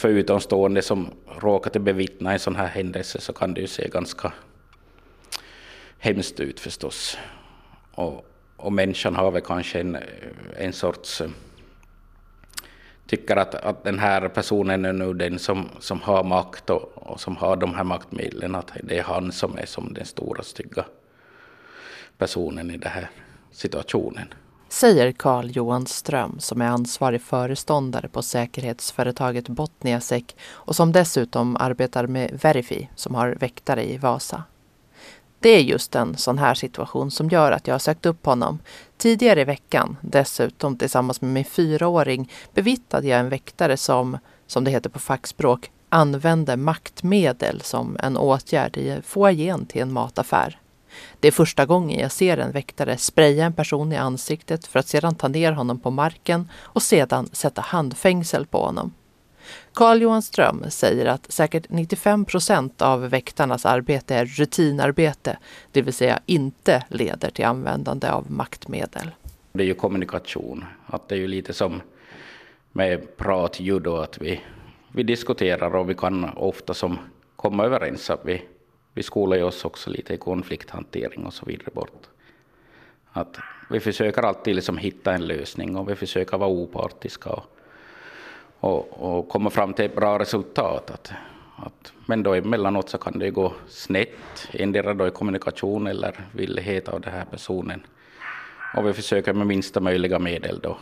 För utomstående som råkat bevittna en sån här händelse så kan det ju se ganska hemskt ut förstås. Och människan har väl kanske en sorts... tycker att den här personen är nu den som har makt och som har de här maktmedlen. Att det är han som är som den stora stygga personen i den här situationen. Säger Carl-Johan Ström som är ansvarig föreståndare på säkerhetsföretaget Botniasek och som dessutom arbetar med Verifi som har väktare i Vasa. Det är just en sån här situation som gör att jag har sökt upp honom. Tidigare i veckan, dessutom tillsammans med min 4-åring, bevittnade jag en väktare som det heter på fackspråk, använde maktmedel som en åtgärd i foajén till en mataffär. Det är första gången jag ser en väktare spraya en person i ansiktet för att sedan ta ner honom på marken och sedan sätta handfängsel på honom. Carl-Johan Ström säger att säkert 95% av väktarnas arbete är rutinarbete, det vill säga inte leder till användande av maktmedel. Det är ju kommunikation, att det är ju lite som med pratjudo att vi diskuterar och vi kan ofta som komma överens att vi skolar ju oss också lite i konflikthantering och så vidare bort. Att vi försöker alltid liksom hitta en lösning och vi försöker vara opartiska och komma fram till ett bra resultat. Men då emellanåt så kan det gå snett, endera då i kommunikation eller villighet av den här personen. Och vi försöker med minsta möjliga medel då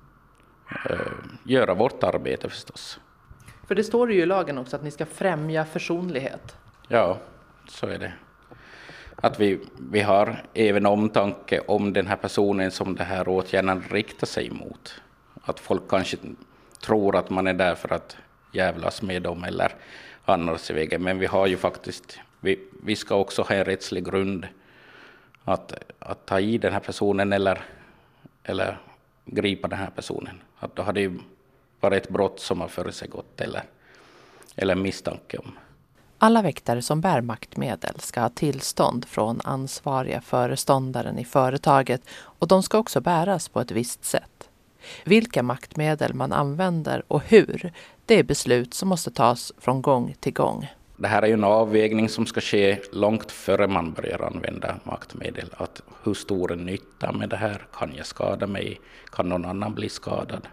göra vårt arbete förstås. För det står ju i lagen också att ni ska främja försonlighet. Ja, så är det. Att vi har även omtanke om den här personen som det här åtgärden riktar sig mot. Att folk kanske tror att man är där för att jävlas med dem eller annars i vägen. Men vi har ju faktiskt, vi ska också ha en rättslig grund att ta i den här personen eller gripa den här personen. Att då har det ju varit ett brott som har försiggått eller misstanke om. Alla väktare som bär maktmedel ska ha tillstånd från ansvariga föreståndaren i företaget och de ska också bäras på ett visst sätt. Vilka maktmedel man använder och hur, det är beslut som måste tas från gång till gång. Det här är ju en avvägning som ska ske långt före man börjar använda maktmedel. Att hur stor är nytta med det här? Kan jag skada mig? Kan någon annan bli skadad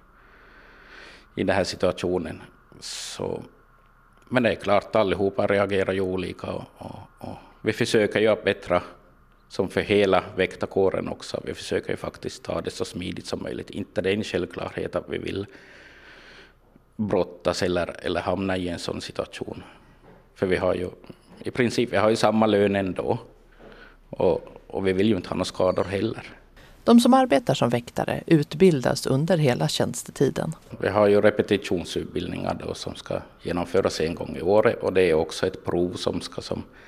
i den här situationen? Men det är klart, allihopa reagerar ju olika och vi försöker ju bättre som för hela väktarkåren också. Vi försöker ju faktiskt ta det så smidigt som möjligt. Inte det är en självklarhet att vi vill brottas eller hamna i en sån situation. För vi har ju i princip samma lön ändå och vi vill ju inte ha några skador heller. De som arbetar som väktare utbildas under hela tjänstetiden. Vi har ju repetitionsutbildningar då som ska genomföras en gång i året och det är också ett prov som ska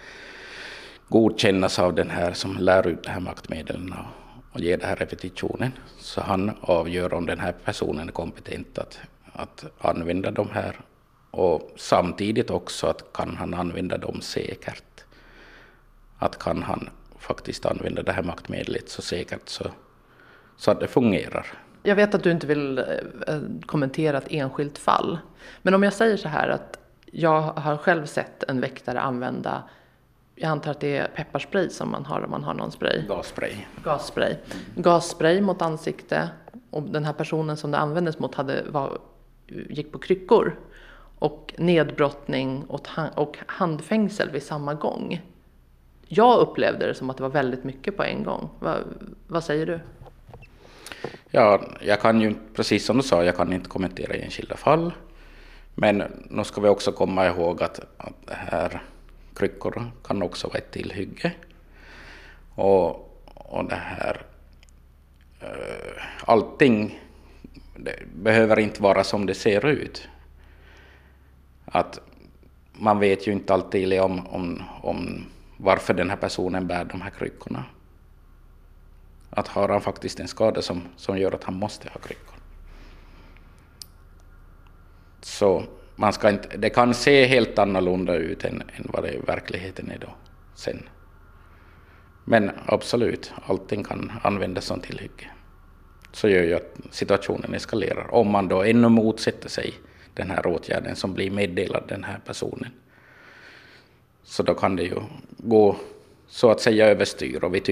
godkännas av den här som lär ut de här maktmedlen och ger den här repetitionen. Så han avgör om den här personen är kompetent att använda de här och samtidigt också att kan han använda dem säkert. Att kan han faktiskt använda det här maktmedlet så säkert så att det fungerar. Jag vet att du inte vill kommentera ett enskilt fall. Men om jag säger så här att jag har själv sett en väktare använda, jag antar att det är pepparspray som man har om man har någon spray. Gasspray. Gasspray mot ansikte och den här personen som det användes mot gick på kryckor. Och nedbrottning och handfängsel vid samma gång. Jag upplevde det som att det var väldigt mycket på en gång. Vad säger du? Ja, jag kan ju, precis som du sa, jag kan inte kommentera enskilda fall. Men nu ska vi också komma ihåg att det här kryckor kan också vara ett tillhygge. Och det här, allting det behöver inte vara som det ser ut. Att man vet ju inte alltid om varför den här personen bär de här kryckorna. Att har han faktiskt en skada som gör att han måste ha kryckor. Så man ska inte, det kan se helt annorlunda ut än vad det i verkligheten är då sen. Men absolut, allting kan användas som tillhygge. Så gör ju att situationen eskalerar. Om man då ännu motsätter sig den här åtgärden som blir meddelad den här personen. Så då kan det ju gå så att säga överstyr, och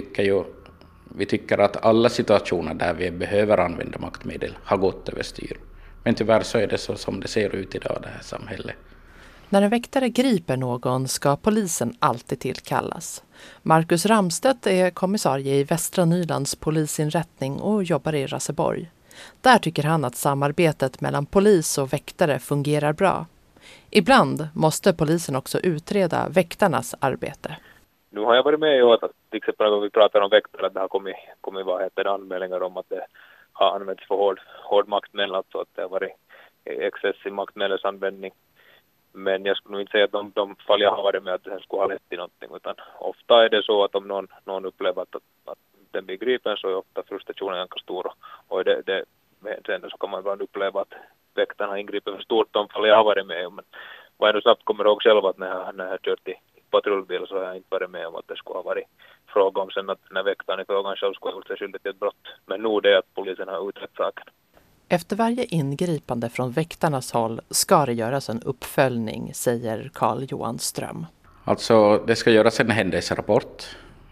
vi tycker att alla situationer där vi behöver använda maktmedel har gått överstyr. Men tyvärr så är det så som det ser ut idag, det här samhället. När en väktare griper någon ska polisen alltid tillkallas. Marcus Ramstedt är kommissarie i Västra Nylands polisinrättning och jobbar i Raseborg. Där tycker han att samarbetet mellan polis och väktare fungerar bra. Ibland måste polisen också utreda väktarnas arbete. Nu har jag varit med i år att till exempel när vi pratar om väktare, att det har kommit anmälningar om att det har använts för hård maktmedel, alltså att det har varit excessiv maktmedelsanvändning. Men jag skulle nog inte säga att de fall jag har varit med att det skulle ha lett till någonting, utan ofta är det så att om någon upplever att den blir gripen, så är ofta frustrationen ganska stor, och sen så kan man ibland uppleva att väktarna ingriper för stort de fall jag har varit med om. Men vad jag nu snabbt kommer ihåg själv att när jag kört i patrullbil, så har jag inte varit med om att det skulle ha varit fråga om sen att när väktaren i frågan själv skulle ha gjort sig skyldig till ett brott. Men nu det är att polisen har utrett saken. Efter varje ingripande från väktarnas håll ska det göras en uppföljning, säger Carl-Johan Ström. Alltså det ska göras en händelserapport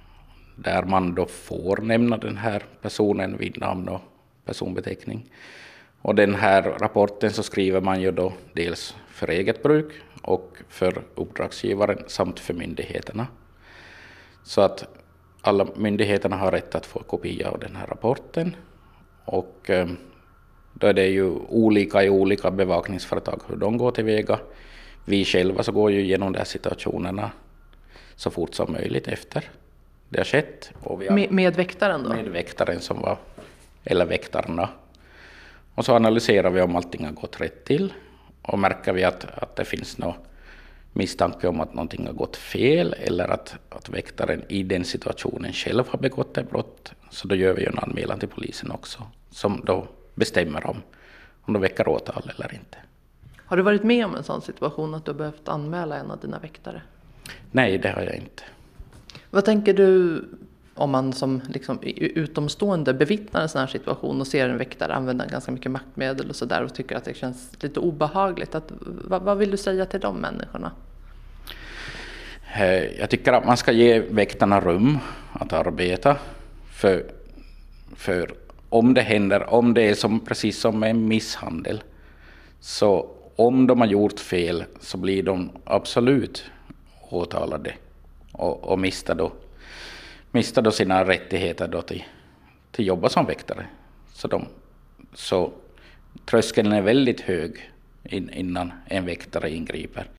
där man då får nämna den här personen vid namn och personbeteckning. Och den här rapporten så skriver man ju då dels för eget bruk och för uppdragsgivaren samt för myndigheterna. Så att alla myndigheterna har rätt att få kopia av den här rapporten, och då är det ju olika i olika bevakningsföretag hur de går tillväga. Vi själva så går ju igenom de här situationerna så fort som möjligt efter det har skett. Och vi har Med väktaren då? Med väktaren som var, eller väktarna. Och så analyserar vi om allting har gått rätt till, och märker vi att det finns någon misstanke om att någonting har gått fel, eller att väktaren i den situationen själv har begått ett brott, så då gör vi en anmälan till polisen också, som då bestämmer om de väcker åtal eller inte. Har du varit med om en sån situation att du har behövt anmäla en av dina väktare? Nej, det har jag inte. Vad tänker du om man som liksom utomstående bevittnar en sån här situation och ser en väktare använda ganska mycket maktmedel och sådär, och tycker att det känns lite obehagligt? Vad vill du säga till de människorna? Jag tycker att man ska ge väktarna rum att arbeta, för om det händer, om det är precis som med misshandel, så om de har gjort fel så blir de absolut åtalade och mister då sina rättigheter då till jobba som väktare. Så tröskeln är väldigt hög innan en väktare ingriper.